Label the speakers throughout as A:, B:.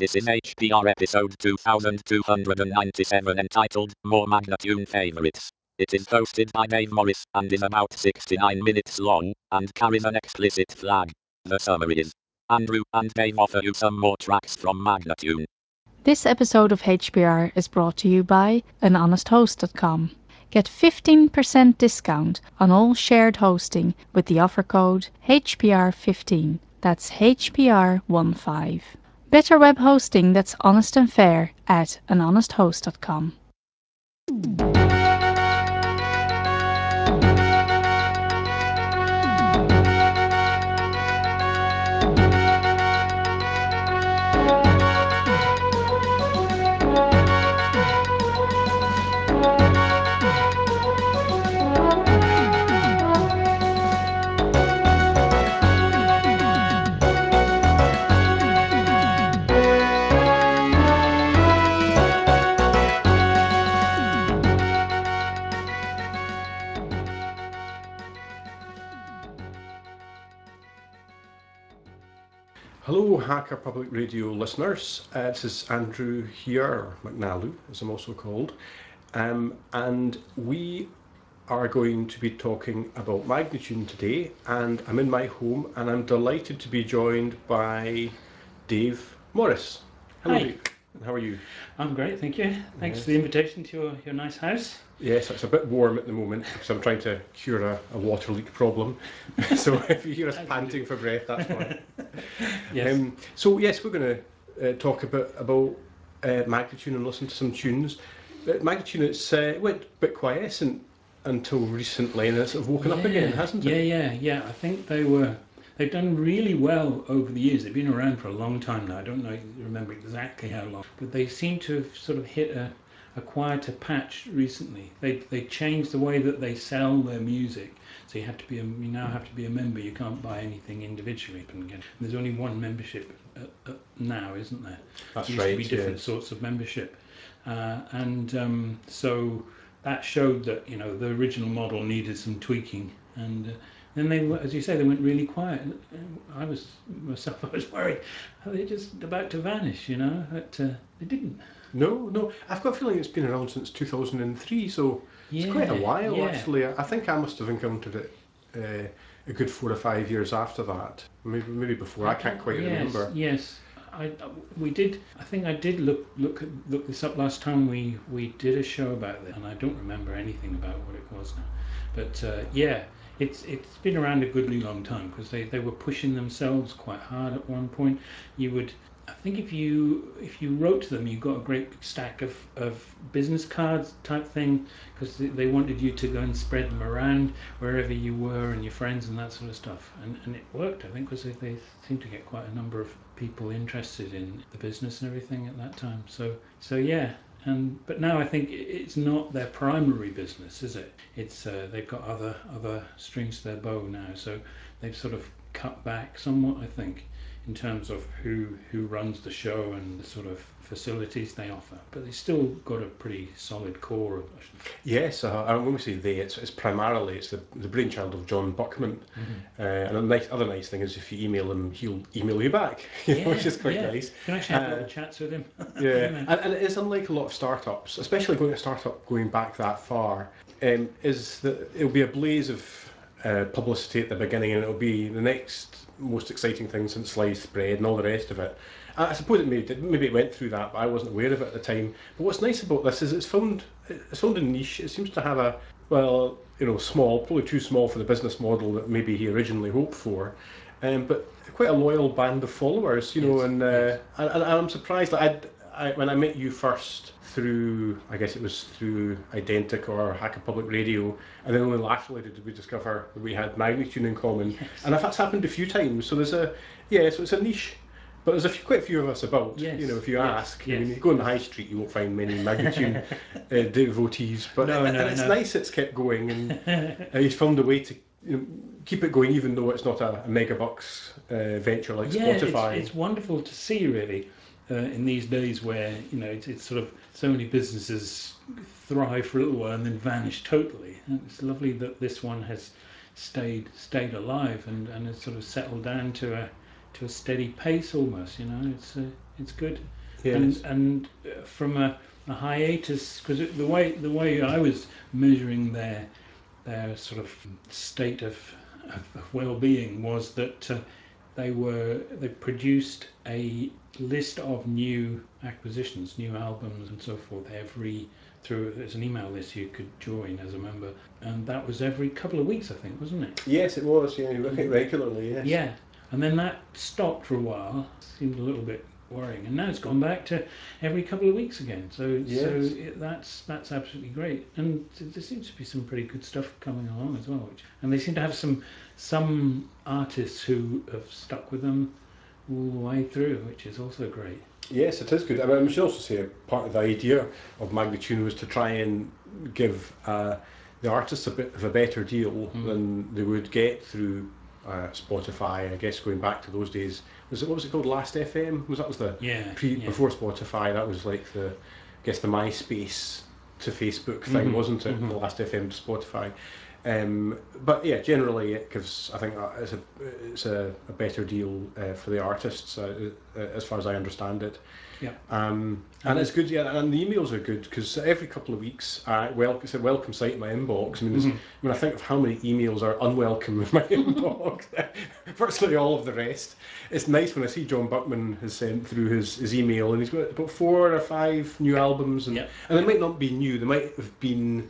A: This is HPR episode 2297 entitled More Magnatune Favorites. It is hosted by Dave Morris and is about 69 minutes long and carries an explicit flag. The summary is: Andrew and Dave offer you some more tracks from Magnatune.
B: This episode of HPR is brought to you by anhonesthost.com. Get 15% discount on all shared hosting with the offer code HPR15. That's HPR15. Better web hosting that's honest and fair at anhonesthost.com.
C: Hello, Hacker Public Radio listeners. This is Andrew here, or McNallu as I'm also called, and we are going to be talking about Magnatune today. And I'm in my home, and I'm delighted to be joined by Dave Morris. Hello,
D: Hi.
C: Dave. How are you?
D: I'm great, thank you. Thanks for the invitation to your nice house.
C: Yes, it's a bit warm at the moment because I'm trying to cure a water leak problem. So if you hear us panting for breath, that's why.
D: Yes.
C: So yes, we're going to talk a bit about Magnatune and listen to some tunes. But Magnatune, it's went a bit quiescent until recently, and it's sort of woken up again, hasn't it?
D: Yeah. I think they've done really well over the years. They've been around for a long time now. I don't remember exactly how long, but they seem to have sort of hit a quieter patch recently. They changed the way that they sell their music. So you now have to be a member. You can't buy anything individually. There's only one membership now, isn't there?
C: That's
D: There used to be
C: right,
D: different
C: yes.
D: sorts of membership, so that showed that the original model needed some tweaking, and then they, as you say, they went really quiet. I was worried. They're just about to vanish, but they didn't.
C: No, I've got a feeling it's been around since 2003, so it's quite a while
D: Yeah.
C: actually. I think I must have encountered it a good 4 or 5 years after that. Maybe before. I can't quite remember.
D: Yes. We did. I think I did look this up last time we did a show about this, and I don't remember anything about what it was now. But yeah, it's been around a goodly long time because they were pushing themselves quite hard at one point. I think if you wrote to them, you got a great big stack of business cards type thing, because they wanted you to go and spread them around wherever you were and your friends and that sort of stuff. And it worked, I think, because they seemed to get quite a number of people interested in the business and everything at that time. So yeah. But now I think it's not their primary business, is it? It's they've got other strings to their bow now, so they've sort of cut back somewhat, I think, in terms of who runs the show and the sort of facilities they offer. But they still got a pretty solid core of it.
C: Yes, and when we say they, it's primarily the brainchild of John Buckman. And other nice thing is if you email him, he'll email you back, which is quite nice.
D: You can actually have a lot of chats with him.
C: Yeah, and it is unlike a lot of startups, especially going to startup going back that far, is that it'll be a blaze of publicity at the beginning, and it'll be the next most exciting thing since sliced bread and all the rest of it. I suppose maybe it went through that, but I wasn't aware of it at the time. But what's nice about this is it's found a niche. It seems to have small, probably too small for the business model that maybe he originally hoped for, but quite a loyal band of followers,
D: Yes,
C: and I'm surprised that when I met you first through, I guess it was through Identic or Hacker Public Radio, and then only latterly did we discover that we had Magnatune in common.
D: Yes.
C: And that's happened a few times. So so it's a niche, but there's quite a few of us about.
D: Yes,
C: If you ask,
D: yes.
C: I mean, you go on the high street, you won't find many Magnatune devotees. But it's nice it's kept going, and he's found a way to keep it going, even though it's not a megabucks venture like Spotify.
D: It's wonderful to see, really. In these days where it's sort of so many businesses thrive for a little while and then vanish totally, and it's lovely that this one has stayed alive and has sort of settled down to a steady pace almost. It's good.
C: Yes.
D: And from a hiatus, because the way I was measuring their sort of state of well-being was that they produced a list of new acquisitions, new albums, and so forth there's an email list you could join as a member, and that was every couple of weeks, I think, wasn't it?
C: Yes, it was. Yeah, you look at it regularly. Yes.
D: Yeah, and then that stopped for a while. Seemed a little bit worrying, and now it's gone back to every couple of weeks again.
C: Yes.
D: That's absolutely great, and there seems to be some pretty good stuff coming along as well. And they seem to have some artists who have stuck with them all the way through, which is also great.
C: Yes, it is good. I mean, we should also say part of the idea of Magnatune was to try and give the artists a bit of a better deal than they would get through Spotify. I guess going back to those days, what was it called? Last FM? Was the before Spotify? That was like I guess the MySpace to Facebook thing, wasn't it? The Last FM to Spotify. But yeah, generally it gives. I think it's a better deal for the artists, as far as I understand it.
D: Yeah.
C: And it's good, yeah. And the emails are good because every couple of weeks, it's a welcome sight in my inbox. I mean, when I think of how many emails are unwelcome in my inbox, virtually all of the rest. It's nice when I see John Buckman has sent through his email, and he's got about 4 or 5 new albums, and they might not be new. They might have been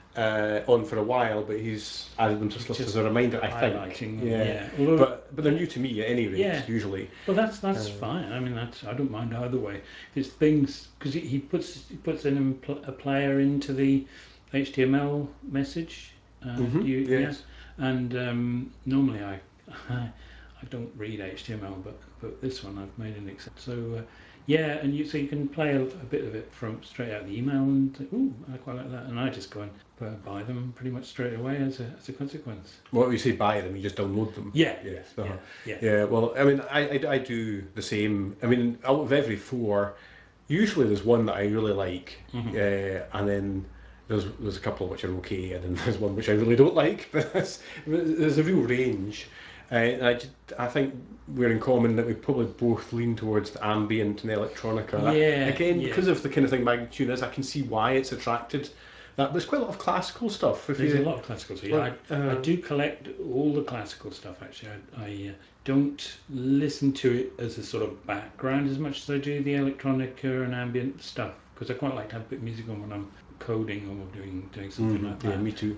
C: on for a while, but he's added them to his list as a reminder, I think.
D: Yeah.
C: Although, but they're new to me at any rate, usually.
D: Well, that's fine. I mean, I don't mind either way. It's things because he puts in a player into the HTML message.
C: Yes.
D: And normally I I don't read HTML, but this one I've made an exception. So yeah, and so you can play a bit of it from straight out of the email and think, ooh, I quite like that, and I just go and buy them pretty much straight away as a consequence.
C: Well, you say buy them, you just download them.
D: Yeah.
C: Yes.
D: Yeah.
C: Well, I mean, I do the same. I mean, out of every 4, usually there's one that I really like, and then there's a couple which are okay, and then there's one which I really don't like. But there's a real range. I think we're in common that we probably both lean towards the ambient and the electronica. Again, because of the kind of thing Magnatune is, I can see why it's attracted that. There's quite a lot of classical stuff.
D: There's a lot of classical stuff. I do collect all the classical stuff, actually. I don't listen to it as a sort of background as much as I do the electronica and ambient stuff, because I quite like to have a bit of music on when I'm coding or doing something like that.
C: Yeah, me too.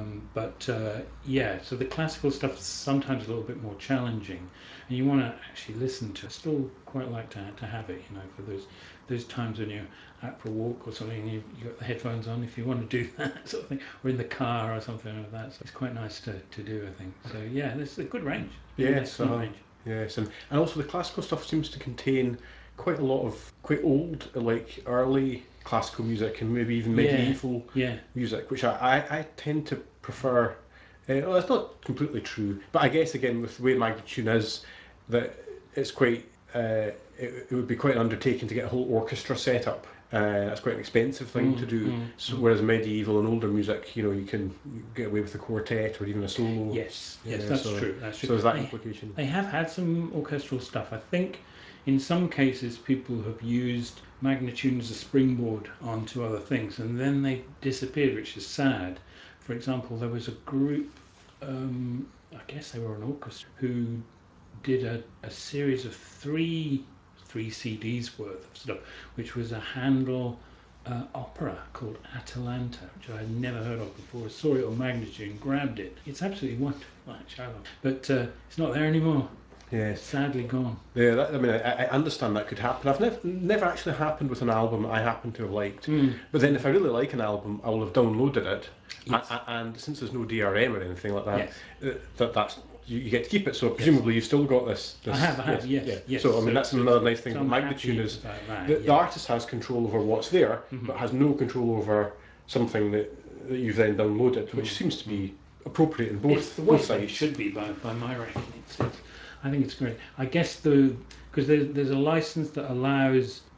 D: So the classical stuff is sometimes a little bit more challenging, and you want to actually listen to it. I still quite like to have it, for those times when you're out for a walk or something, and you've got the headphones on if you want to do that sort of thing, or in the car or something like that. So it's quite nice to do, I think. So yeah, there's a good range.
C: Yes, yes, and also the classical stuff seems to contain quite a lot of quite old, like early classical music and maybe even medieval music, which I tend to prefer. Well, that's not completely true, but I guess again with the way Magnatune is, that it's quite. It would be quite an undertaking to get a whole orchestra set up. That's quite an expensive thing to do. Whereas medieval and older music, you can get away with a quartet or even a solo.
D: Yes, that's true. That's true.
C: So there's that implication.
D: They have had some orchestral stuff. I think in some cases people have used Magnatune as a springboard onto other things, and then they disappeared, which is sad. For example, there was a group, I guess they were an orchestra, who did a series of three CDs worth of stuff, which was a Handel opera called Atalanta, which I had never heard of before. I saw it on Magnatune, grabbed it. It's absolutely wonderful, actually. But it's not there anymore.
C: Yes,
D: sadly gone.
C: Yeah, I understand that could happen. I've never actually happened with an album that I happen to have liked. But then if I really like an album, I will have downloaded it.
D: Yes.
C: And since there's no DRM or anything like that,
D: Yes.
C: that's you get to keep it. So presumably you've still got this.
D: I have. Yes.
C: So I mean that's another nice thing
D: so
C: about Magnatune is the artist has control over what's there, but has no control over something that you've then downloaded, which seems to be appropriate in both sides.
D: It should be by my reckoning. I think it's great. I guess because there's a license that allows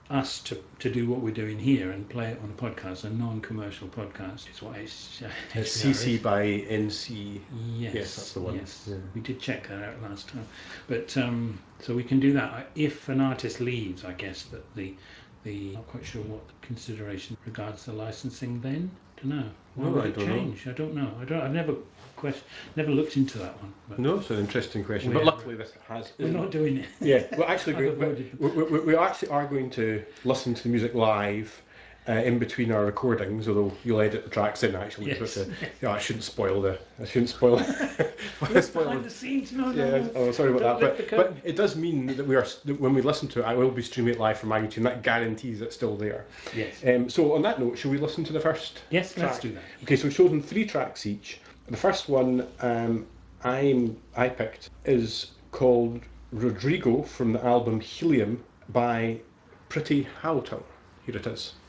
D: us to do what we're doing here and play it on a podcast, a non-commercial podcast. It's what
C: It's
D: HPR
C: CC
D: is.
C: by NC.
D: Yes,
C: Yes, that's the one.
D: Yes,
C: Yeah.
D: we did check that out last time, but so we can do that if an artist leaves. I guess that the not quite sure what consideration regards the licensing. Then don't know. Why
C: No,
D: would
C: I
D: it
C: don't know.
D: change? I don't know. I've never looked into that one. But
C: No, it's an interesting question. But
D: We're-
C: luckily, this has.
D: we're not doing it.
C: Yeah, we're actually
D: I've
C: going.
D: avoided
C: We actually are going to listen to the music live. In between our recordings, although you'll edit the tracks in actually.
D: Yes.
C: But, yeah, I shouldn't spoil the. Spoil
D: Behind the scenes. No,
C: Yeah,
D: no.
C: oh, sorry about
D: Don't
C: that.
D: lift the
C: But
D: curtain.
C: it does mean that when we listen to it, I will be streaming it live from my YouTube, and that guarantees it's still there.
D: Yes.
C: So on that note, shall we listen to the first?
D: Yes,
C: track?
D: let's do that.
C: Okay, so we've chosen 3 tracks each. The first one I picked is called Rodrigo from the album Helium by Pretty Howton. Here it is.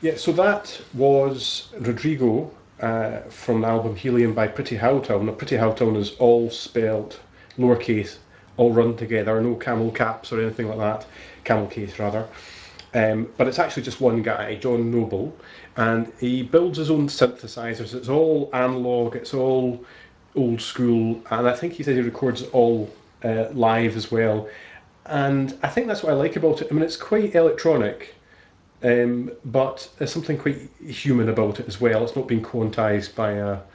C: Yeah, so that was Rodrigo from the album Helium by Pretty Howtown. Now, Pretty Howtown is all spelled lowercase, all run together, no camel caps or anything like that. Camel case, rather. But it's actually just one guy, John Noble, and he builds his own synthesizers. It's all analog, it's all old school, and I think he said he records it all live as well. And I think that's what I like about it. I mean, it's quite electronic, but there's something quite human about it as well. It's not being quantized by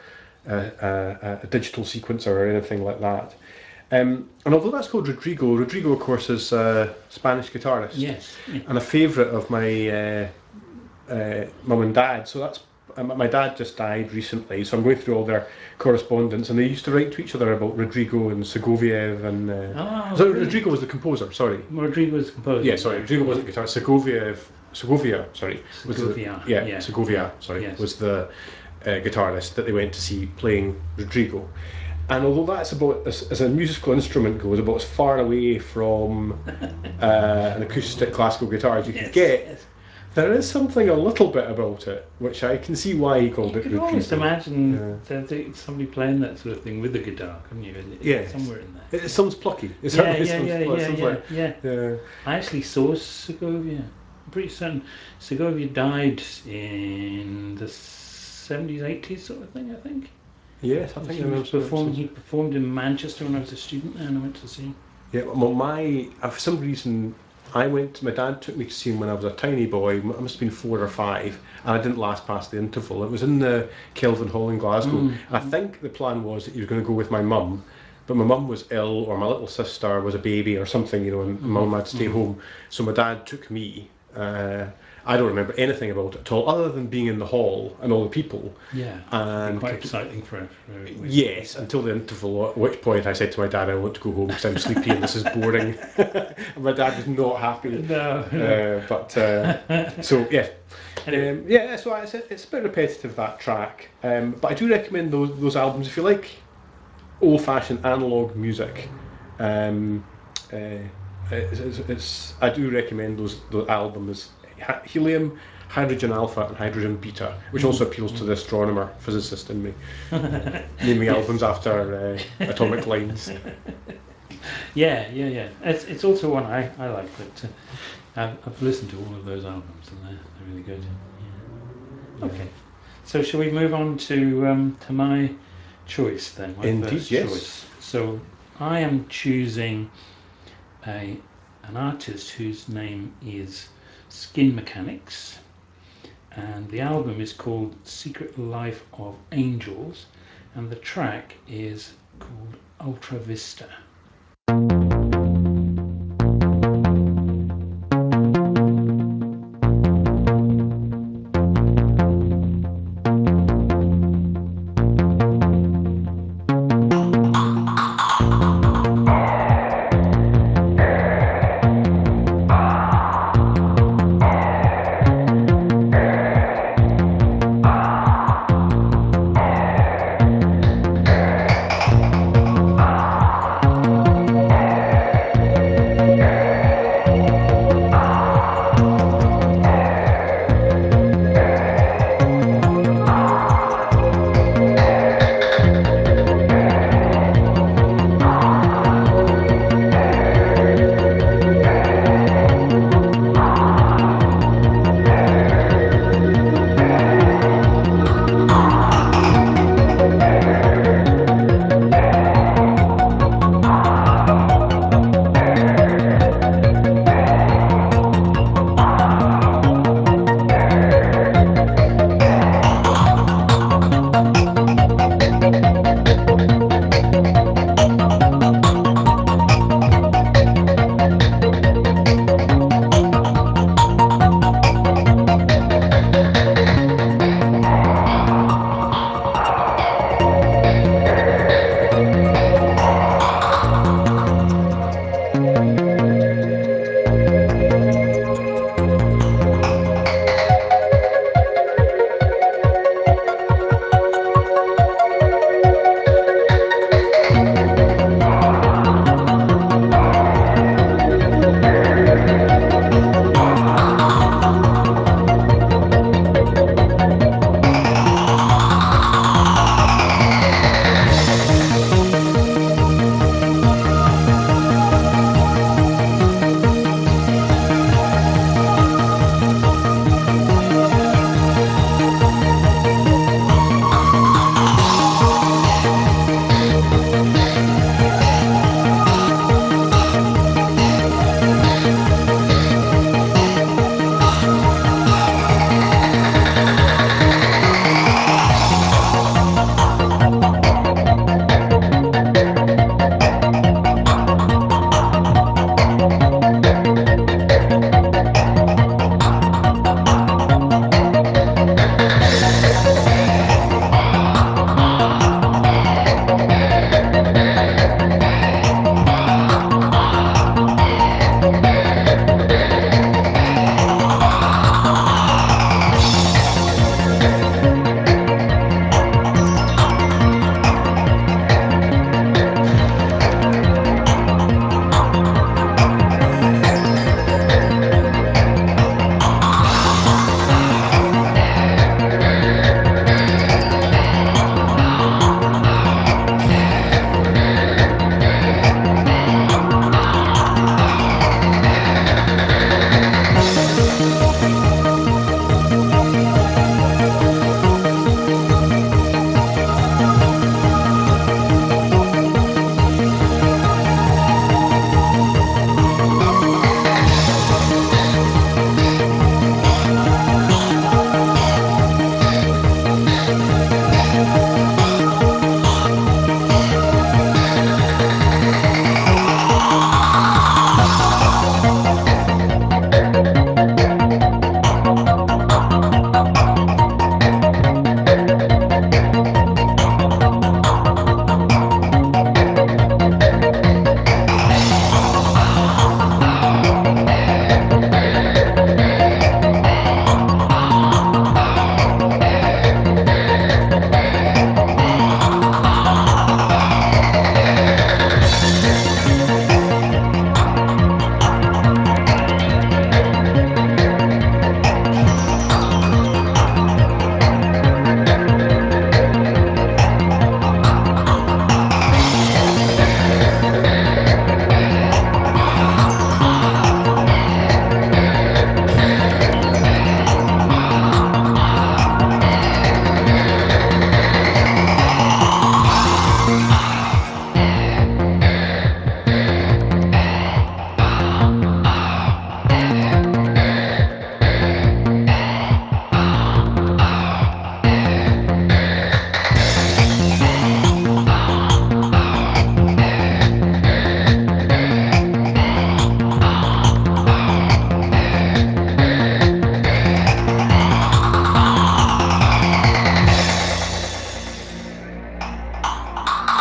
C: a digital sequencer or anything like that. And although that's called Rodrigo, Rodrigo, of course, is a Spanish guitarist.
D: Yes.
C: And a favourite of my mum and dad. So that's my dad just died recently, so I'm going through all their correspondence, and they used to write to each other about Rodrigo and Segoviev, and so
D: really?
C: Rodrigo was the composer. Sorry,
D: Rodrigo was the composer.
C: yeah, sorry, Rodrigo wasn't the guitarist. Segovia, sorry, was
D: Segovia,
C: the,
D: yeah.
C: Segovia, sorry,
D: Yes.
C: was the guitarist that they went to see playing Rodrigo. And although that's about, as a musical instrument goes, about as far away from an acoustic classical guitar as you could get,
D: Yes.
C: there is something a little bit about it, which I can see why he called
D: You
C: it
D: could
C: Rodrigo.
D: almost imagine that somebody playing that sort of thing with the guitar, couldn't you?
C: Yes.
D: Somewhere in there.
C: It sounds plucky. It
D: Yeah.
C: yeah.
D: I actually saw Segovia. I'm pretty certain Segovia died in the 70s, 80s sort of thing, I think.
C: Yes, I think
D: he performed in Manchester when I was a student there, and I went to see him.
C: Yeah, well, for some reason, my dad took me to see him when I was a tiny boy. I must have been 4 or 5, and I didn't last past the interval. It was in the Kelvin Hall in Glasgow. I think the plan was that he was going to go with my mum, but my mum was ill, or my little sister was a baby or something, and mum had to stay home. So my dad took me. I don't remember anything about it at all, other than being in the hall and all the people.
D: Yeah,
C: and
D: quite exciting for
C: yes, until the interval, at which point I said to my dad, I want to go home because I'm sleepy and this is boring. And my dad was not happy.
D: No.
C: So, yeah.
D: Anyway.
C: So it's a bit repetitive, that track. But I do recommend those albums if you like old-fashioned analog music. I do recommend those albums. Helium, Hydrogen Alpha, and Hydrogen Beta, which also appeals to the astronomer physicist in me, naming albums after atomic lines.
D: Yeah. It's also one I like, but I've listened to all of those albums, and they're really good. Yeah. Okay, so shall we move on to my choice then? My
C: Indeed,
D: first
C: yes.
D: choice. So I am choosing an artist whose name is Skin Mechanics, and the album is called Secret Life of Angels, and the track is called Ultra Vista.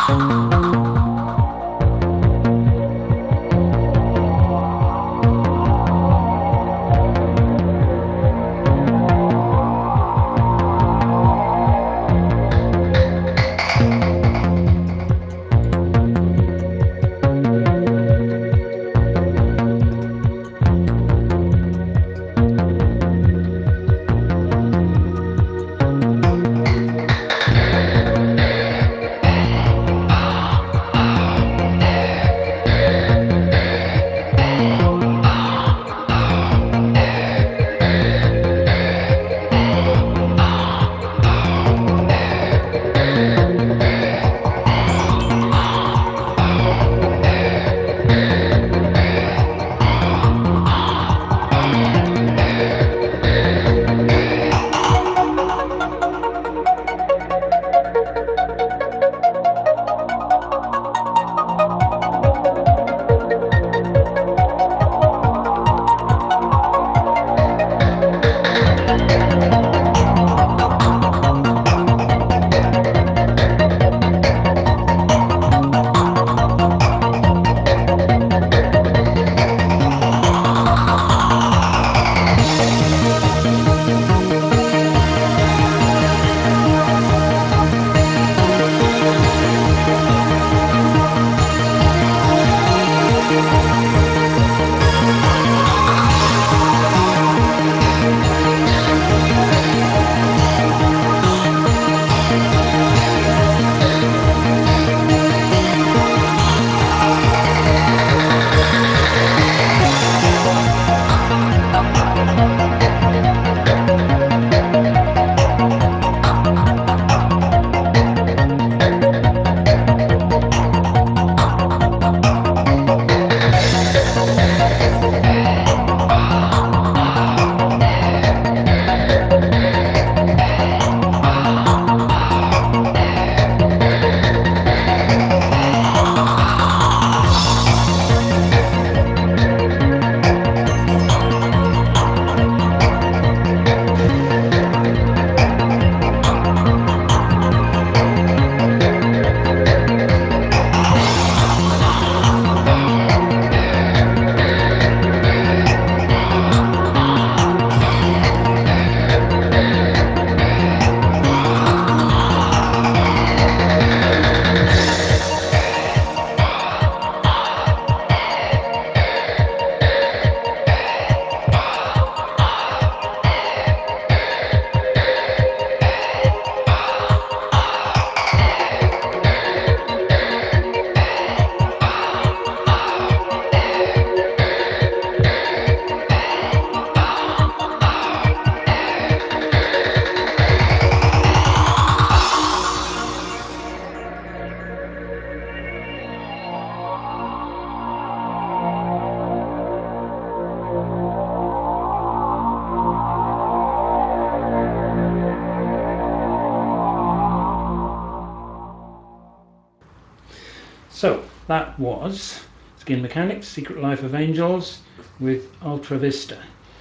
D: So that was Skin Mechanics, Secret Life of Angels with Ultra Vista.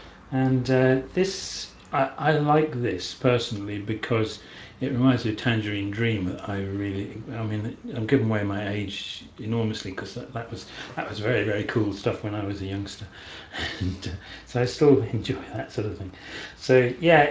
D: And this, I like this personally because it reminds me of Tangerine Dream. That I mean, I'm giving away my age enormously because that was very, very cool stuff when I was a youngster, and so I still enjoy that sort of thing. So yeah,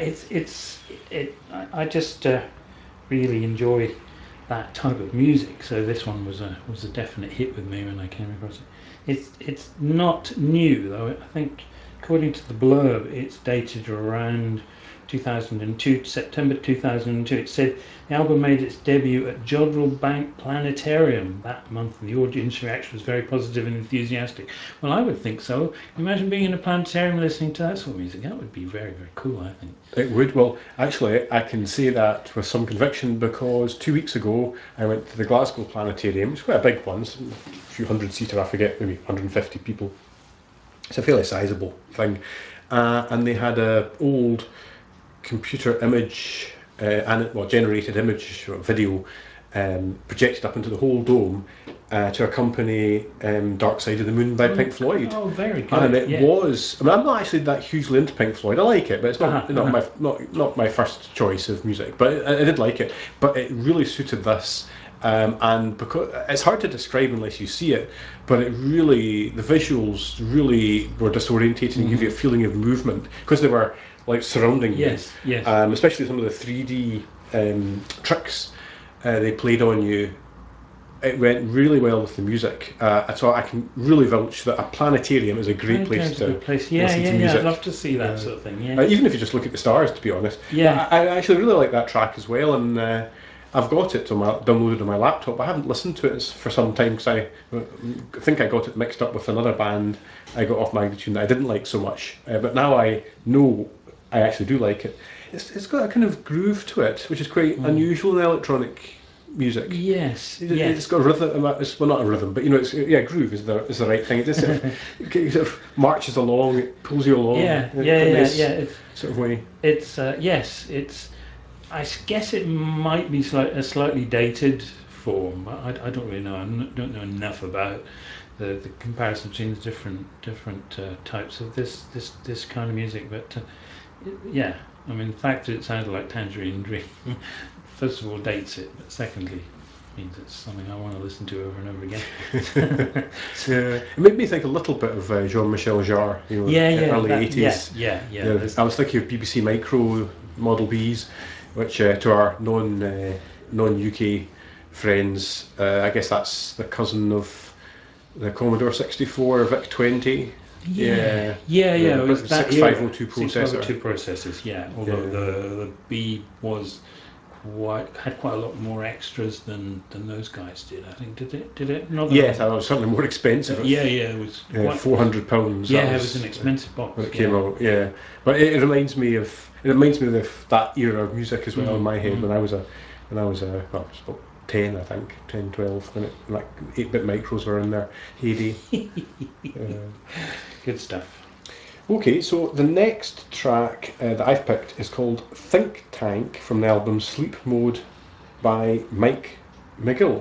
D: I just really enjoy that type of music. So this one was a definite hit with me when I came across it. It's not new though. I think according to the blurb, it's dated around 2002, September 2002. It said the album made its debut at Jodrell Bank Planetarium that month, and the audience reaction was very positive and enthusiastic. Well, I would think so. Imagine being in a planetarium listening to that sort of music. That would be very, very cool, I think.
C: It would. Well, actually, I can say that with some conviction because 2 weeks ago I went to the Glasgow Planetarium. It's quite a big one, it's a few hundred seater, I forget, maybe 150 people. It's a fairly sizable thing. And they had a old computer image, generated image or video projected up into the whole dome to accompany Dark Side of the Moon by Pink Floyd.
D: Oh, very good.
C: And it was, I mean, I'm not actually that hugely into Pink Floyd. I like it, but it's not my first choice of music. But I did like it. But it really suited this And because it's hard to describe unless you see it, but the visuals really were disorientating and give you a feeling of movement because they were like surrounding
D: Yes,
C: you.
D: yes.
C: Especially some of the 3D tricks they played on you. It went really well with the music. So I can really vouch that a planetarium is a great place
D: Planetarium's a
C: to
D: good place. Yeah,
C: listen
D: yeah,
C: to
D: yeah.
C: music.
D: I'd love to see that sort of thing. Yeah.
C: Even if you just look at the stars, to be honest.
D: Yeah.
C: But I actually really like that track as well, and I've got it downloaded on my laptop. I haven't listened to it for some time because I think I got it mixed up with another band I got off Magnatune that I didn't like so much. But now I know I actually do like it. It's got a kind of groove to it, which is quite unusual in electronic music.
D: Yes,
C: It's got a rhythm. Well, not a rhythm, but it's groove is the right thing. It just it sort of marches along. It pulls you along.
D: Yeah,
C: in
D: yeah,
C: a
D: yeah,
C: nice
D: yeah.
C: sort of way.
D: It's yes, it's. I guess it might be a slightly dated form. I don't really know. Don't know enough about the comparison between the different types of this kind of music. But yeah, I mean, the fact that it sounded like Tangerine Dream, first of all, dates it, but secondly, means it's something I want to listen to over and over again.
C: Yeah, it made me think a little bit of Jean-Michel Jarre, early 80s.
D: Yeah.
C: I was thinking of BBC Micro Model Bs, which to our non-UK friends, I guess that's the cousin of the Commodore 64 VIC-20.
D: Yeah.
C: The
D: It was that
C: 6502
D: processor.
C: processor.
D: 602 processors. Yeah, although the B had quite a lot more extras than those guys did. I think did it? Not
C: Yes, it was certainly more expensive.
D: It was
C: £400.
D: Yeah, it was an expensive box
C: when it came out. Yeah, but it reminds me of that era of music as well in my head when I was well, I was about 10, I think 10, 12 when 8-bit micros were in their heyday.
D: Good stuff.
C: Okay, so the next track that I've picked is called Think Tank from the album Sleep Mode by Mike McGill.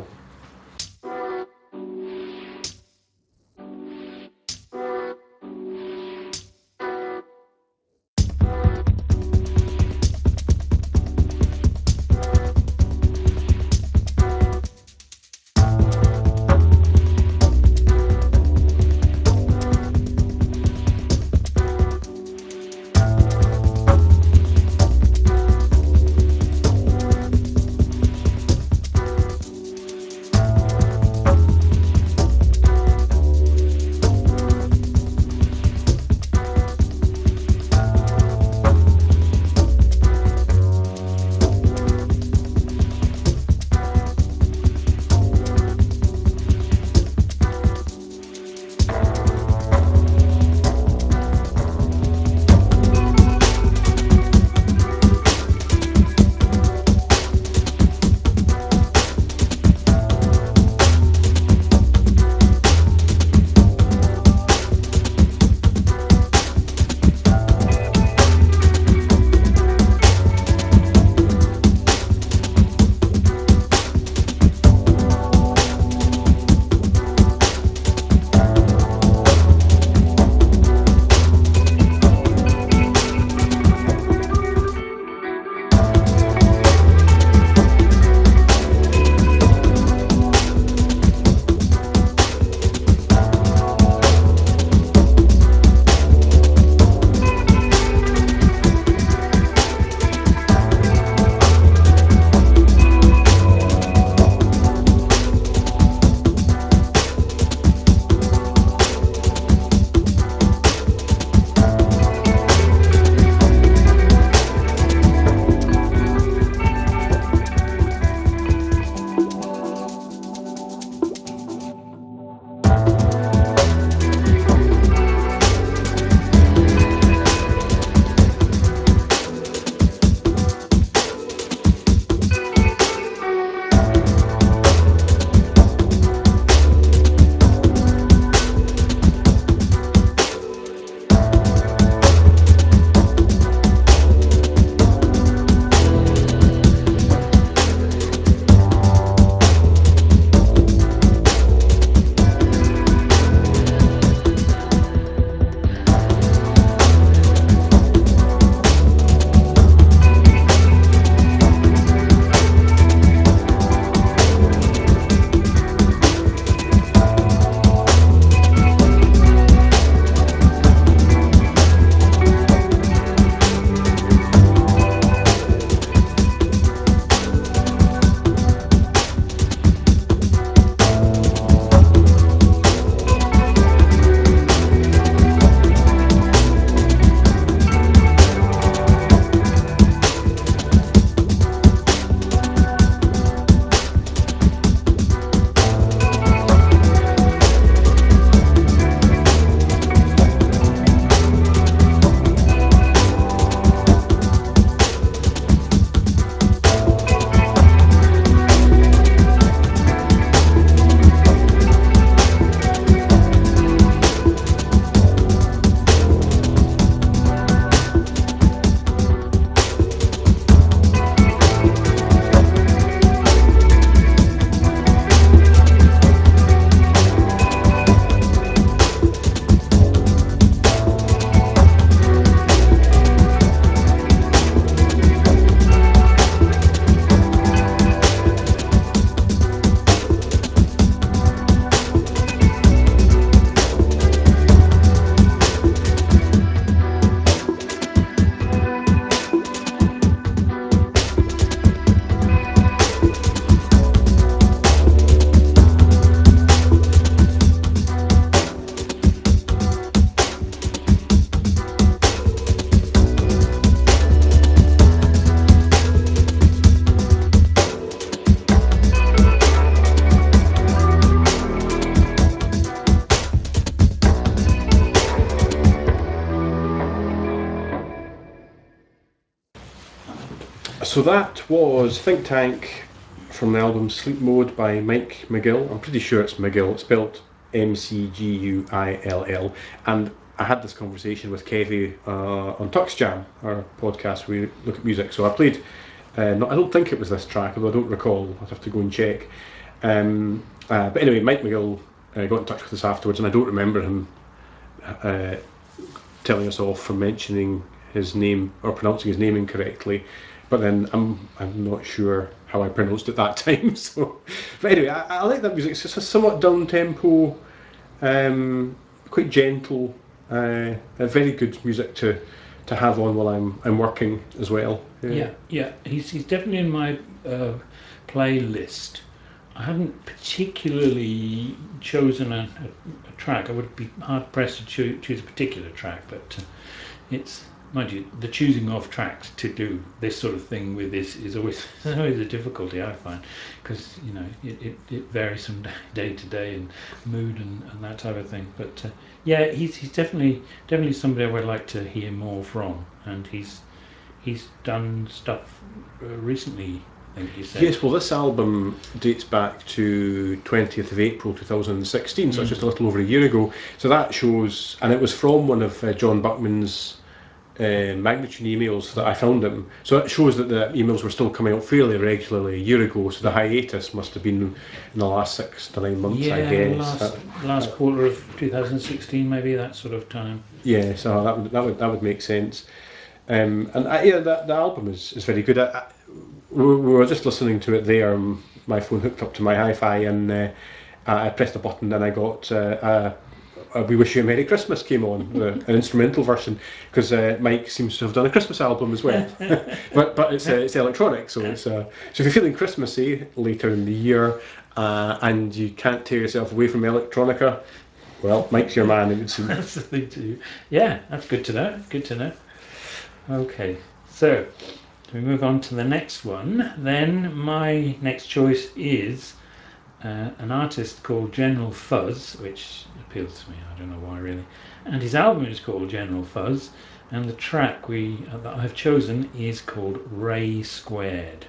C: So that was Think Tank from the album Sleep Mode by Mike McGill. I'm pretty sure it's McGill. It's spelled McGuill. And I had this conversation with Kevy on Tux Jam, our podcast where we look at music. So I played, I don't think it was this track, although I don't recall. I'd have to go and check. But anyway, Mike McGill got in touch with us afterwards, and I don't remember him telling us off for mentioning his name or pronouncing his name incorrectly. But then I'm not sure how I pronounced it that time. So, but anyway, I like that music. It's just a somewhat down tempo, quite gentle, a very good music to have on while I'm working as well.
D: Yeah. He's definitely in my playlist. I haven't particularly chosen a track. I would be hard pressed to choose a particular track, but it's, mind you, the choosing of tracks to do this sort of thing with this is always a difficulty, I find, because it varies from day to day and mood and that type of thing. But yeah, he's definitely somebody I would like to hear more from, and he's done stuff recently. I think you said.
C: Yes, well, this album dates back to 20th of April 2016, so it's just a little over a year ago. So that shows, and it was from one of John Buckman's Magnitude emails that I found him. So it shows that the emails were still coming out fairly regularly a year ago. So the hiatus must have been in the last 6 to 9 months, I guess.
D: Last quarter of 2016, maybe that sort of time.
C: Yeah, so that would make sense. The album is very good. We were just listening to it there. My phone hooked up to my hi-fi, and I pressed a button, and I got "We Wish You a Merry Christmas" came on, an instrumental version, because Mike seems to have done a Christmas album as well. but it's electronic, so so if you're feeling Christmassy later in the year and you can't tear yourself away from electronica, well, Mike's your man, it would seem.
D: That's the thing to do. Yeah, that's good to know. Good to know. Okay, so we move on to the next one. Then my next choice is an artist called General Fuzz, which appeals to me. I don't know why really. And his album is called General Fuzz, and the track that I've chosen is called Ray Squared.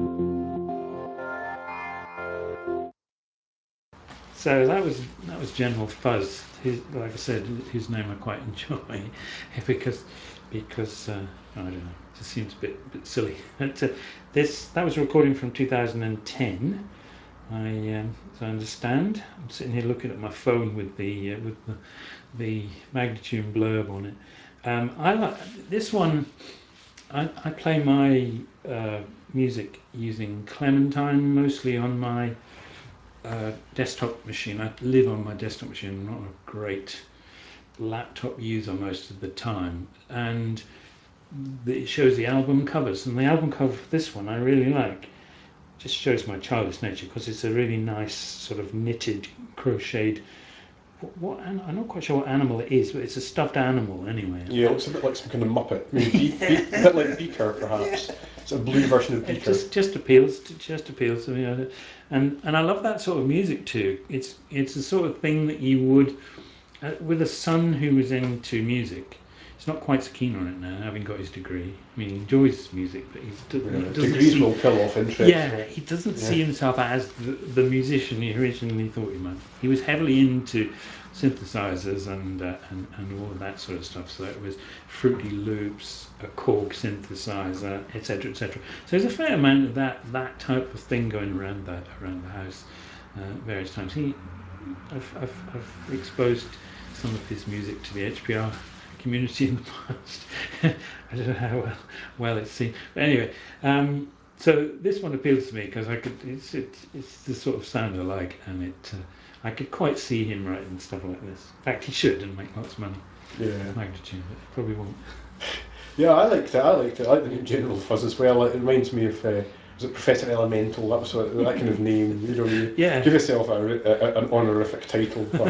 D: So that was General Fuzz. Like I said, his name I quite enjoy because I don't know, it just seems a bit silly. But, that was a recording from 2010. As I understand, I'm sitting here looking at my phone with the Magnatune blurb on it. I like this one. I play my music using Clementine mostly on my desktop machine. I live on my desktop machine. I'm not a great laptop user most of the time, and it shows the album covers. And the album cover for this one I really like. Just shows my childish nature because it's a really nice sort of knitted, crocheted. I'm not quite sure what animal it is, but it's a stuffed animal anyway.
C: Yeah, it looks a bit like some kind of Muppet. Maybe a bit like Beaker, perhaps. It's a blue version of Beaker.
D: It just appeals to me, and I love that sort of music too. It's the sort of thing that you would, with a son who was into music. He's not quite so keen on it now, having got his degree. I mean, he enjoys music, but he doesn't
C: Degrees
D: see,
C: will kill off interest.
D: yeah, he doesn't see himself as the musician he originally thought he might. He was heavily into synthesizers and all of that sort of stuff. So it was Fruity Loops, a Korg synthesizer, etc., etc. So there's a fair amount of that type of thing going around the house various times. I've exposed some of his music to the HPR community in the past. I don't know how well it's seen, but anyway. So this one appeals to me because it's the sort of sound I like, and I could quite see him writing stuff like this. In fact, he should and make lots of money.
C: Yeah.
D: Magnatune, but probably won't.
C: Yeah, I liked it. I like the name General Fuzz as well. It reminds me of was it Professor Elemental? That was that kind of name. You know, you give yourself an honorific title for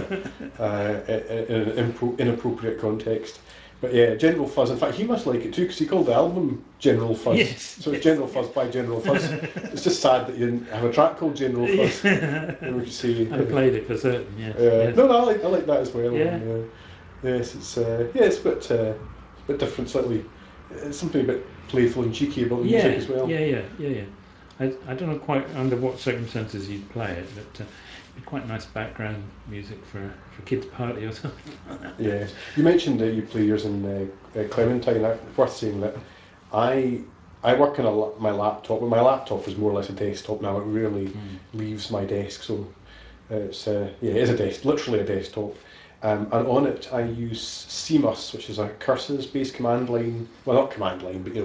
C: in an inappropriate context. But yeah, General Fuzz. In fact, he must like it too because he called the album General Fuzz.
D: Yes,
C: so it's General Fuzz by General Fuzz. It's just sad that you didn't have a track called General Fuzz. And we could say,
D: I played it for certain. Yes.
C: No, I like that as well.
D: Yeah.
C: And, yes, it's it's a bit different, slightly. It's something a bit playful and cheeky about the music as well.
D: Yeah. I don't know quite under what circumstances you'd play it, but it'd be quite nice background music for a kids' party or something.
C: Yes. You mentioned that you play yours in Clementine. Worth saying that I work on my laptop, but my laptop is more or less a desktop now. It rarely leaves my desk, so it's it is a desk, literally a desktop. And on it, I use CMUS, which is a curses-based command line. Well, not command line, but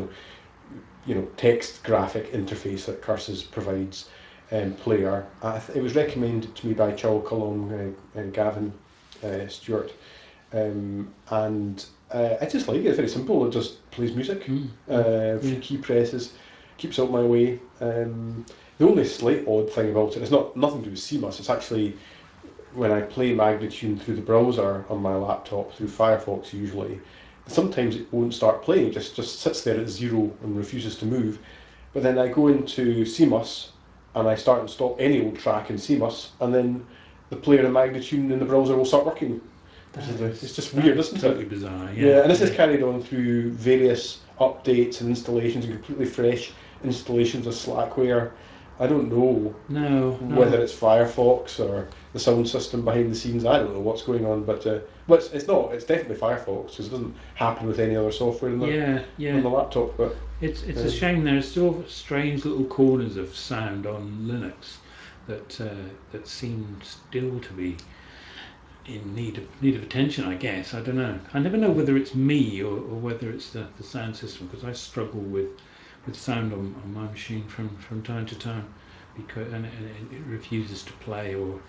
C: text graphic interface that Curses provides. Player. It was recommended to me by Chow Kalong, Gavin Stewart, and I just like it. It's very simple. It just plays music, few key presses, keeps out my way. The only slight odd thing about it is nothing to do with CMUS. It's actually when I play Magnatune through the browser on my laptop, through Firefox usually, sometimes it won't start playing, it just sits there at 0 and refuses to move. But then I go into CMUS and I start and stop any old track in CMUS, and then the player in Magnatune in the browser will start working. It's just weird, isn't it?
D: Totally bizarre,
C: Yeah, and this is carried on through various updates and installations and completely fresh installations of Slackware. I don't know whether it's Firefox or the sound system behind the scenes. I don't know what's going on, but it's not. It's definitely Firefox because it doesn't happen with any other software on the laptop. But
D: it's a shame. There are still strange little corners of sound on Linux that seem still to be in need of attention. I guess I don't know. I never know whether it's me or whether it's the sound system, because I struggle with sound on my machine from time to time, because and it refuses to play, or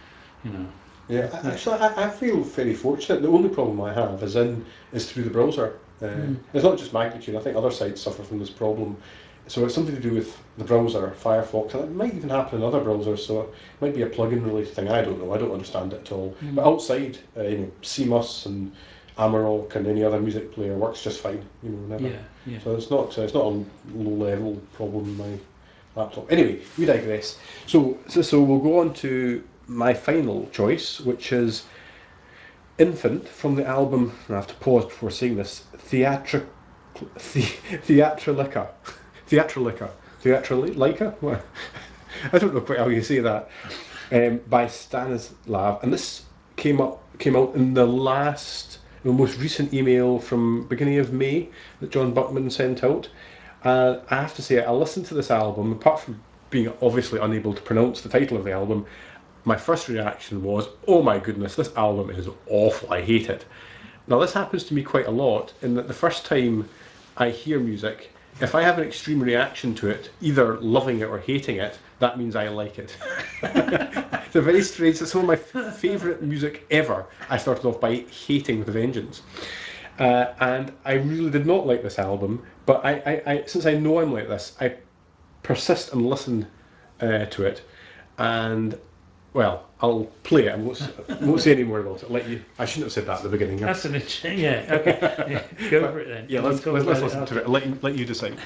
C: Yeah, actually, I feel very fortunate. The only problem I have is through the browser. It's not just Magnatune. I think other sites suffer from this problem. So it's something to do with the browser, Firefox, and it might even happen in other browsers. So it might be a plugin related thing. I don't know. I don't understand it at all. But outside, CMUS and Amarok and any other music player works just fine. Never.
D: Yeah.
C: So it's not a low level problem in my laptop. Anyway, we digress. So we'll go on to my final choice, which is Infant from the album, I have to pause before saying this, Theatralica. Theatralica? Well, I don't know quite how you say that. By Stanislav, and this came out in the most recent email from beginning of May that John Buckman sent out. I have to say, I listened to this album, apart from being obviously unable to pronounce the title of the album, my first reaction was, oh my goodness, this album is awful, I hate it. Now this happens to me quite a lot, in that the first time I hear music, if I have an extreme reaction to it, either loving it or hating it, that means I like it. It's a very strange, it's some of my favourite music ever. I started off by hating with a vengeance. And I really did not like this album, but since I know I'm like this, I persist and listen to it. And, well, I'll play it. I won't say any more about it. I shouldn't have said that at the beginning.
D: That's an interesting. Yeah. Okay. Yeah, go for it then.
C: Yeah, let's listen to it. Let you decide.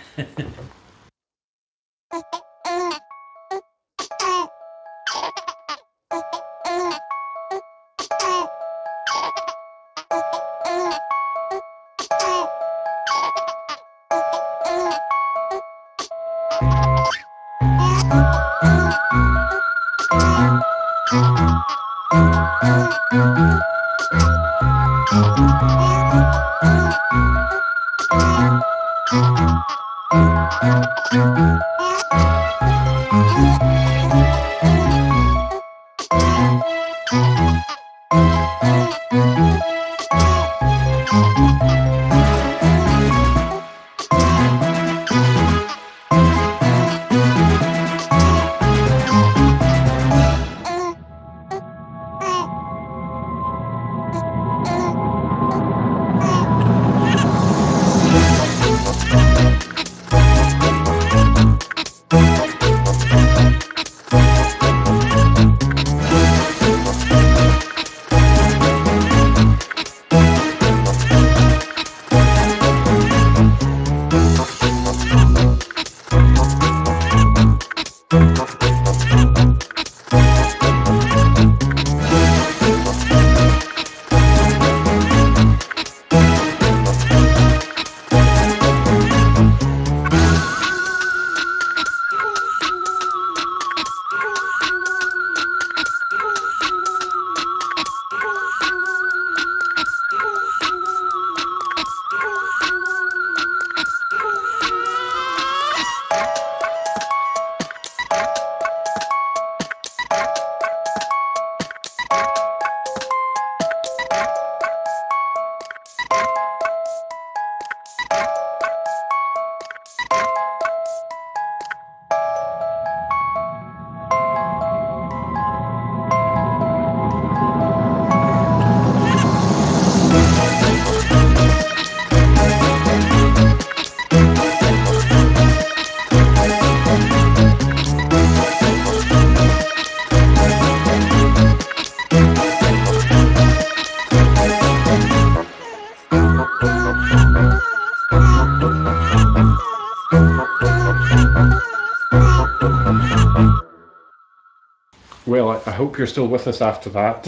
C: Well, I hope you're still with us after that.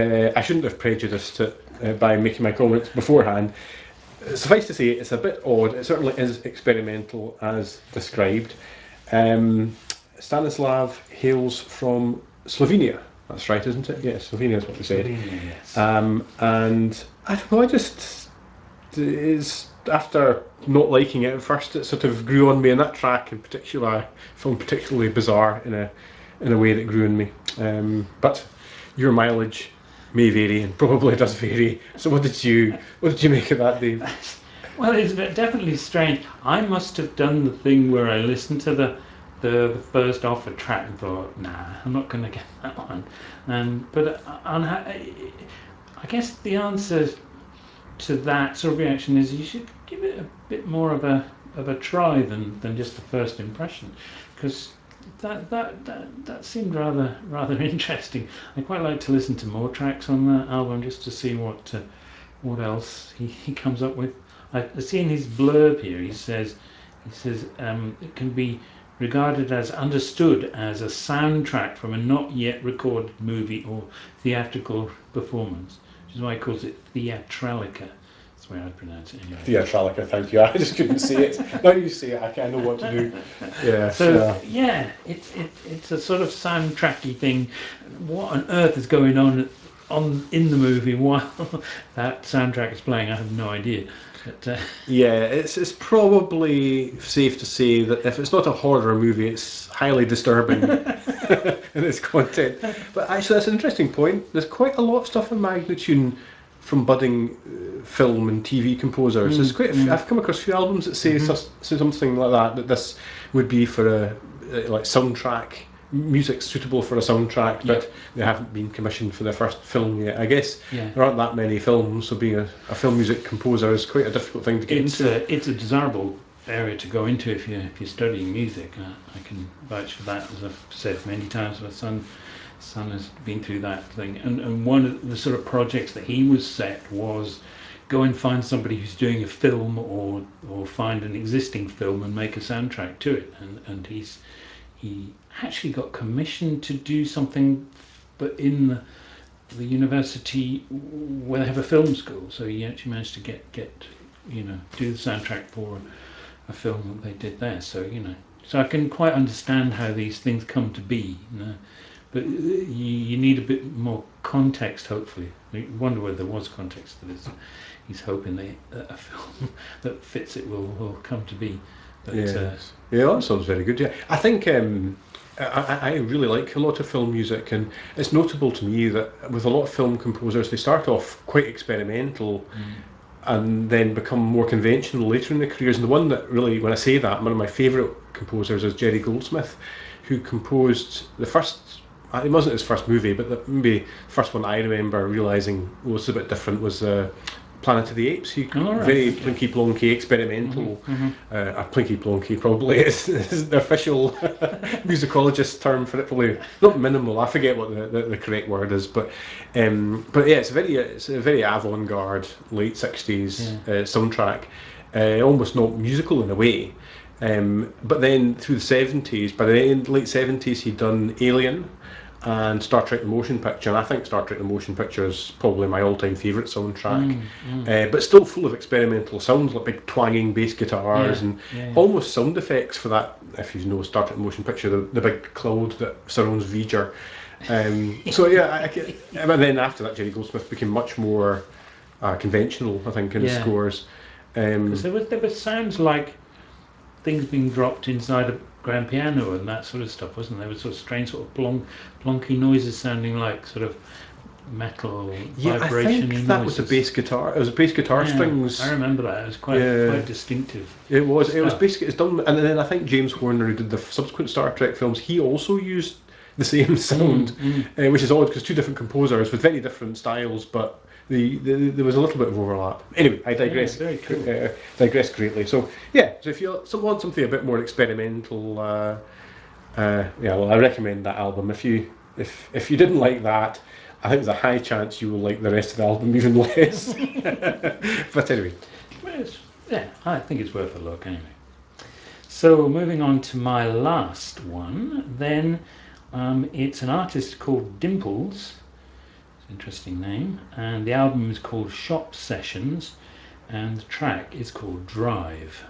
C: I shouldn't have prejudiced it by making my comments beforehand. Suffice to say, it's a bit odd. It certainly is experimental as described. Stanislav hails from Slovenia. That's right, isn't it? Yes, Slovenia is what we said.
D: Slovenia, yes.
C: And I don't know, after not liking it at first, it sort of grew on me, and that track in particular I found particularly bizarre in a way that grew on me. But your mileage may vary, and probably does vary. So what did you make of that, Dave?
D: Well, it's definitely strange. I must have done the thing where I listened to the first offer track and thought, nah, I'm not going to get that one. But I guess the answer to that sort of reaction is you should give it a bit more of a try than just the first impression, because that seemed rather interesting. I quite like to listen to more tracks on that album just to see what else he comes up with. I've seen his blurb here. He says it can be regarded as understood as a soundtrack from a not yet recorded movie or theatrical performance, which is why he calls it Theatralica. That's the way I'd pronounce it anyway.
C: Theatralica, thank you. I just couldn't say it. Now you say it, I kind of know what to do. Yeah.
D: So yeah, it's a sort of soundtracky thing. What on earth is going on in the movie while that soundtrack is playing? I have no idea. But,
C: yeah, it's probably safe to say that if it's not a horror movie, it's highly disturbing in its content. But actually, that's an interesting point. There's quite a lot of stuff in Magnatune from budding film and TV composers. There's quite. I've come across a few albums that say something like that this would be for a like soundtrack. Music suitable for a soundtrack, but they haven't been commissioned for their first film yet. I guess there aren't that many films, so being a film music composer is quite a difficult thing to get into.
D: It's a desirable area to go into if you're studying music. I can vouch for that, as I've said many times. My son has been through that thing, and one of the sort of projects that he was set was go and find somebody who's doing a film or find an existing film and make a soundtrack to it, and he actually got commissioned to do something, but in the university where they have a film school. So he actually managed to get do the soundtrack for a film that they did there. So so I can quite understand how these things come to be. But you need a bit more context. Hopefully, I wonder whether there was context to this. He's hoping that a film that fits it will come to be. But,
C: yes. Yeah, that sounds very good. Yeah, I think I really like a lot of film music, and it's notable to me that with a lot of film composers, they start off quite experimental and then become more conventional later in their careers. And the one that really, when I say that, one of my favourite composers is Jerry Goldsmith, who composed the first. It wasn't his first movie, but maybe the first one I remember realising was a bit different was Planet of the Apes. Very Plinky Plonky, experimental. Plinky Plonky probably is the official musicologist term for it. Probably not minimal. I forget what the correct word is, but yeah, it's a very avant-garde late '60s soundtrack, almost not musical in a way. But then through the '70s, by the late '70s, he'd done Alien and Star Trek: The Motion Picture, and I think Star Trek: The Motion Picture is probably my all-time favourite soundtrack. But still full of experimental sounds, like big twanging bass guitars and almost sound effects for that. If you know Star Trek: The Motion Picture, the big cloud that surrounds V'ger. So yeah, but then after that, Jerry Goldsmith became much more conventional, I think, in his scores.
D: Because there was sounds like things being dropped inside a grand piano and that sort of stuff, wasn't there? There was sort of strange sort of plonky noises sounding like sort of metal vibration-y noises.
C: That was a bass guitar. It was a bass guitar strings.
D: I remember that. It was quite distinctive.
C: It was. Stuff. It was basically it's done, and then I think James Horner, who did the subsequent Star Trek films, he also used the same sound, which is odd because two different composers with very different styles, but there was a little bit of overlap. Anyway, I digress.
D: Very cool.
C: Digress greatly. So yeah, so if you want something a bit more experimental, well, I recommend that album. If you didn't like that, I think there's a high chance you will like the rest of the album even less. But anyway,
D: I think it's worth a look anyway. So moving on to my last one, then it's an artist called Dimples. Interesting name, and the album is called Shop Sessions and the track is called Drive.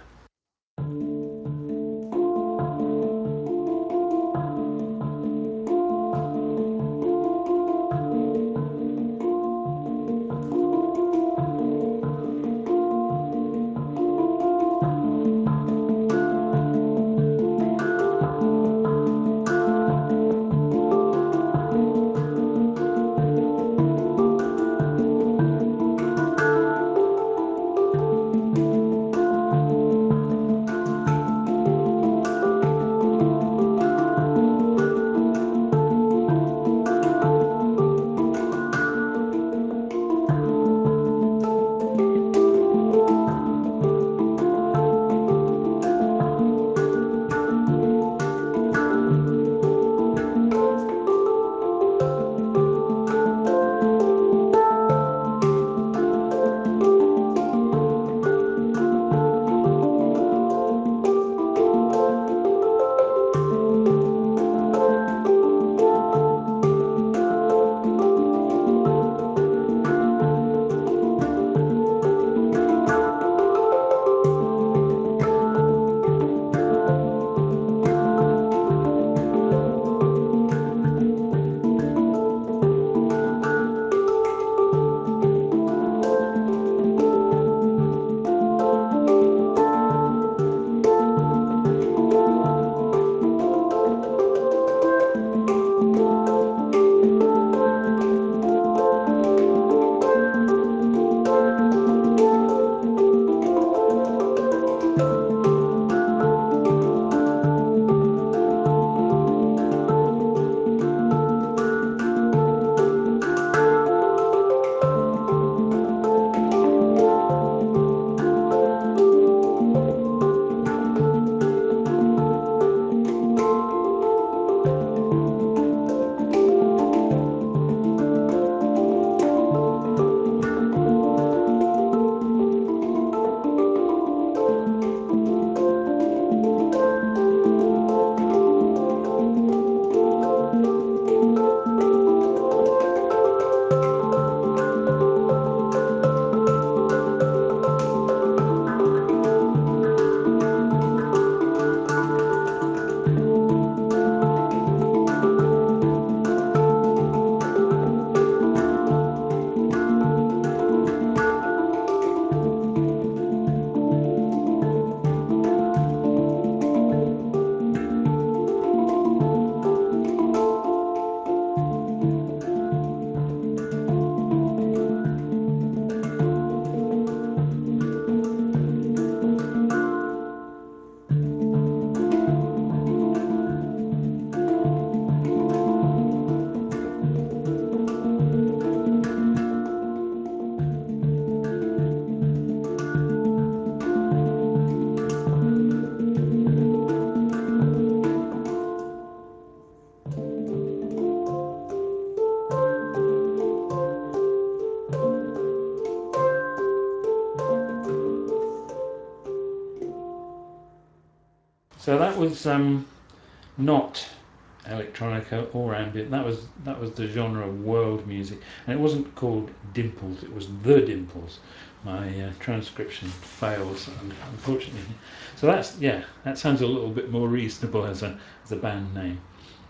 D: So that was not electronica or ambient. That was the genre of world music, and it wasn't called Dimples. It was The Dimples. My transcription fails, unfortunately. So that sounds a little bit more reasonable as a band name.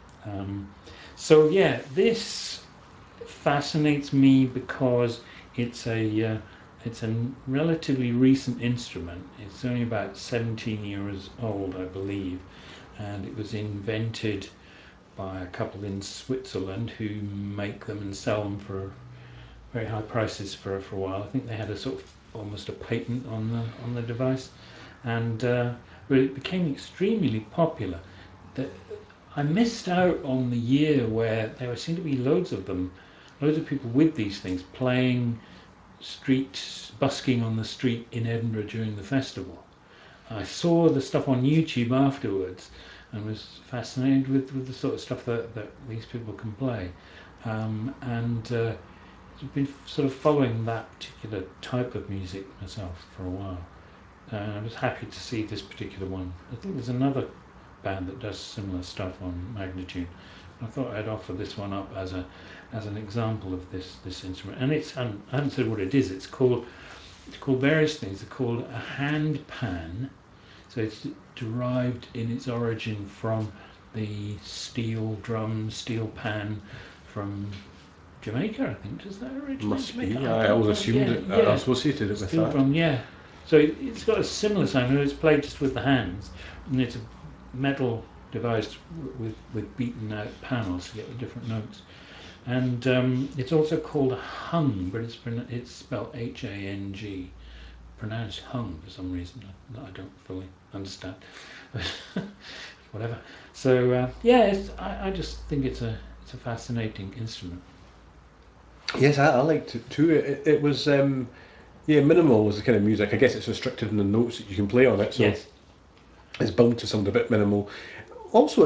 D: So yeah, this fascinates me because it's a relatively recent instrument. It's only about 17 years old, I believe, and it was invented by a couple in Switzerland who make them and sell them for very high prices for a while. I think they had a sort of almost a patent on the device, and but it became extremely popular. I missed out on the year where there seemed to be loads of them, loads of people with these things playing busking on the street in Edinburgh during the festival. I saw the stuff on YouTube afterwards and was fascinated with the sort of stuff that these people can play. And I've been sort of following that particular type of music myself for a while. I was happy to see this particular one. I think there's another band that does similar stuff on Magnatune. I thought I'd offer this one up as an example of this instrument. And I haven't said what it is. It's called various things. It's called a hand pan. So it's derived in its origin from the steel drum, steel pan from Jamaica, I think. Does that originate?
C: Must be.
D: Jamaica?
C: I always assumed it. I associated it with
D: Steel
C: that.
D: drum, yeah. So it's got a similar sound. It's played just with the hands, and it's a metal device with beaten out panels to get the different notes. And it's also called a hung, but it's spelled H-A-N-G. Pronounced hung for some reason that I don't fully understand. Whatever. So I just think it's a fascinating instrument.
C: Yes, I liked it too. It was minimal was the kind of music. I guess it's restricted in the notes that you can play on it, so
D: Yes.
C: it's bound to sound a bit minimal. Also,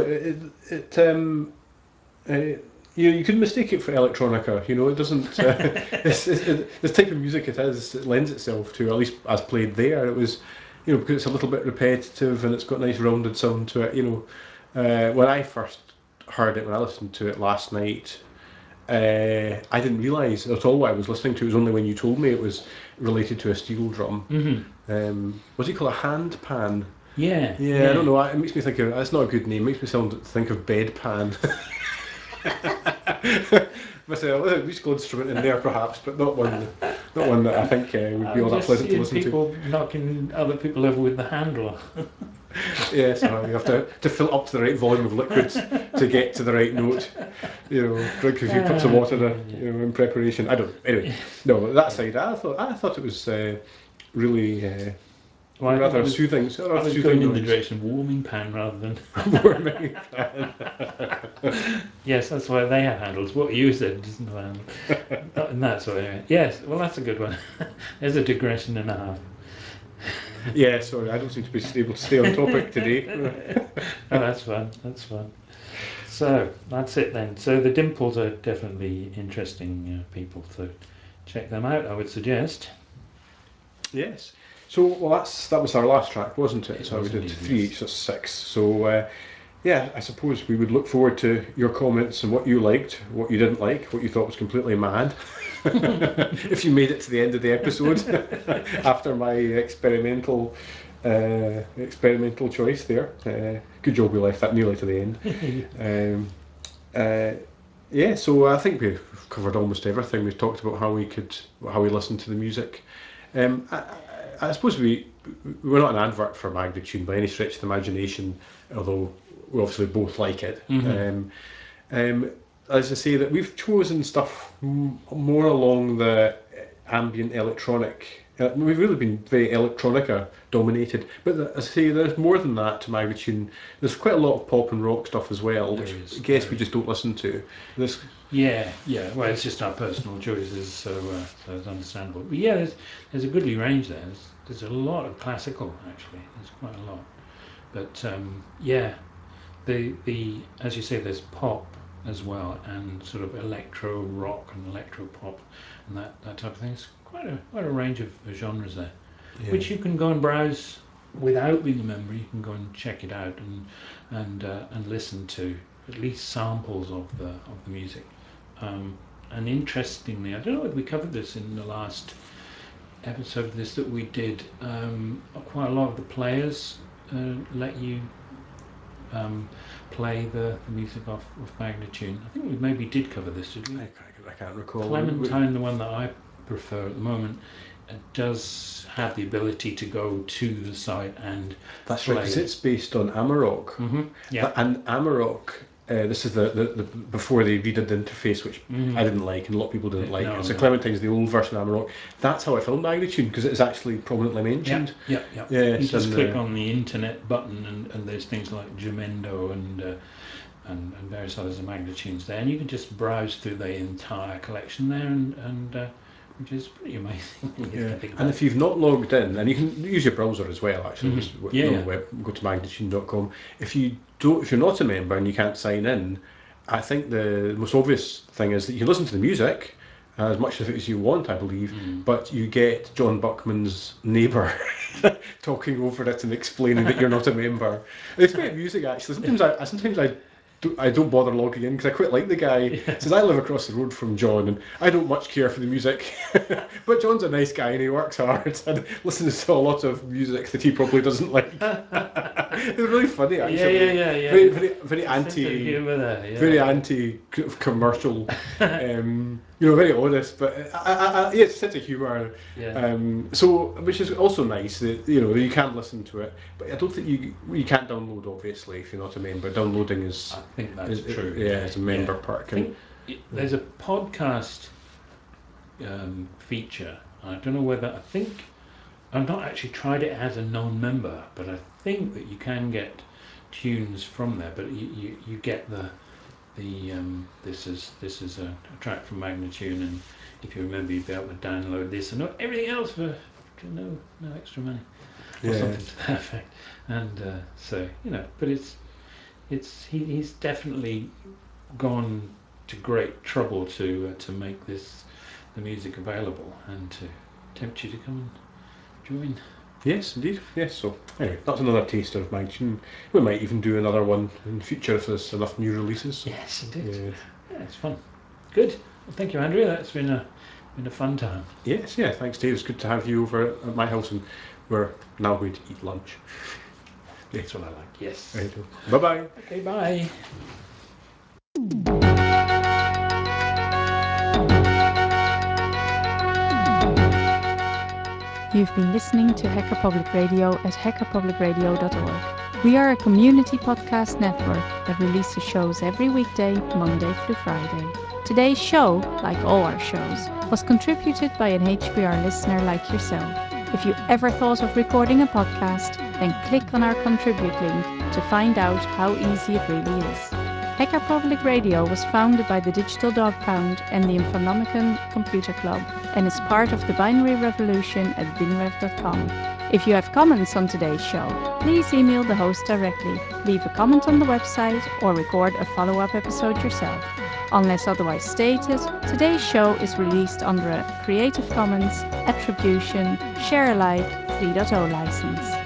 C: you could mistake it for electronica. You know, it doesn't. This type of music it lends itself to, at least as played there. It was, because it's a little bit repetitive and it's got a nice rounded sound to it. When I first heard it, when I listened to it last night, I didn't realise at all what I was listening to. It was only when you told me it was related to a steel drum.
D: Mm-hmm.
C: What's he call a hand pan?
D: Yeah.
C: Yeah, I don't know. It makes me think of. That's not a good name. It makes me think of bedpan. Myself, a musical instrument in there perhaps, but not one that I think would be all that pleasant to listen
D: people knocking other people over with the handle.
C: Yeah, so you have to fill up to the right volume of liquids to get to the right note. Drink a few cups of water, in preparation. I don't. Anyway, no. That side, I thought it was really rather soothing.
D: I was going in the direction of warming pan rather than
C: warming pan.
D: Yes, that's why they have handles. What you said doesn't have handles. Not in that sort of area. Yes, well, that's a good one. There's a digression and a half.
C: Yeah, sorry, I don't seem to be able to stay on topic today.
D: No, that's fun. That's fun. So that's it then. So the Dimples are definitely interesting people, so check them out. I would suggest.
C: Yes. So that was our last track, wasn't it? So we did
D: indeed,
C: 3
D: yes.
C: each, so 6. So I suppose we would look forward to your comments and what you liked, what you didn't like, what you thought was completely mad. If you made it to the end of the episode after my experimental choice there. Good job we left that nearly to the end. So I think we've covered almost everything. We've talked about how we listen to the music. I suppose we're not an advert for Magnatune by any stretch of the imagination, although we obviously both like it.
D: Mm-hmm.
C: As I say, that we've chosen stuff more along the ambient electronic. We've really been very electronica dominated, but as I say, there's more than that to Magnatune. There's quite a lot of pop and rock stuff as well, which I guess we just don't listen to.
D: Yeah. Well, it's just our personal choices, so it's understandable. But yeah, there's a goodly range there. There's a lot of classical actually. There's quite a lot. But the as you say, there's pop as well, and sort of electro rock and electro pop, and that type of thing. It's quite a range of genres there, which you can go and browse without being a member, you can go and check it out and listen to at least samples of the music. And interestingly, I don't know if we covered this in the last episode of this that we did. Quite a lot of the players let you play the music off Magnatune. I think we maybe did cover this, did we?
C: I can't recall.
D: Clementine, the one that I prefer at the moment, does have the ability to go to the site and
C: That's
D: play.
C: right, because it's based on Amarok.
D: Mm-hmm. Yeah.
C: And Amarok, this is the before they redid the interface, which I didn't like, and a lot of people didn't like.
D: No,
C: So
D: no.
C: Clementine's the old version of Amarok. That's how I found Magnatune, because it's actually prominently mentioned.
D: Yeah.
C: Yes,
D: You just
C: and,
D: click on the internet button, and there's things like Jamendo and various others of Magnatunes there, and you can just browse through the entire collection there, and which is pretty amazing.
C: Yeah. And if you've not logged in, and you can use your browser as well, actually, just on the web, go to magnatune.com. If you're not a member and you can't sign in, I think the most obvious thing is that you can listen to the music as much of it as you want, I believe, but you get John Buckman's neighbour talking over it and explaining that you're not a member. It's quite amusing, actually. Sometimes I don't bother logging in because I quite like the guy.
D: Yeah.
C: Says I live across the road from John and I don't much care for the music, but John's a nice guy and he works hard and listens to a lot of music that he probably doesn't like. It's really funny, actually.
D: Yeah.
C: Very anti,
D: Humor there. Yeah.
C: very anti commercial. Very honest, but it's such a humour.
D: Yeah.
C: So, which is also nice that you can listen to it, but I don't think you can't download. Obviously, if you're not a member, downloading is.
D: I think that's true.
C: It's a member perk.
D: I think there's a podcast feature. I don't know whether I've not actually tried it as a non-member, but I think that you can get tunes from there. But you get the this is a track from Magnatune, and if you remember, you'd be able to download this and everything else for no extra money or something to that effect. And so but he's definitely gone to great trouble to make the music available and to tempt you to come and join.
C: Yes, indeed. Yes. So anyway, that's another taster of Magnatune. We might even do another one in the future if there's enough new releases.
D: Yes, indeed.
C: Yes.
D: Yeah, it's fun. Good. Well, thank you, Andrea. That's been a fun time.
C: Yes. Yeah. Thanks, Dave. It's good to have you over at my house, and we're now going to eat lunch.
D: That's what I like. Yes.
C: Right. Bye bye.
D: Okay. Bye.
B: You've been listening to Hacker Public Radio at hackerpublicradio.org. We are a community podcast network that releases shows every weekday, Monday through Friday. Today's show, like all our shows, was contributed by an HPR listener like yourself. If you ever thought of recording a podcast, then click on our contribute link to find out how easy it really is. Hacker Public Radio was founded by the Digital Dog Pound and the Infonomicon Computer Club and is part of the binary revolution at binrev.com. If you have comments on today's show, please email the host directly, leave a comment on the website, or record a follow-up episode yourself. Unless otherwise stated, today's show is released under a Creative Commons Attribution Share Alike 3.0 license.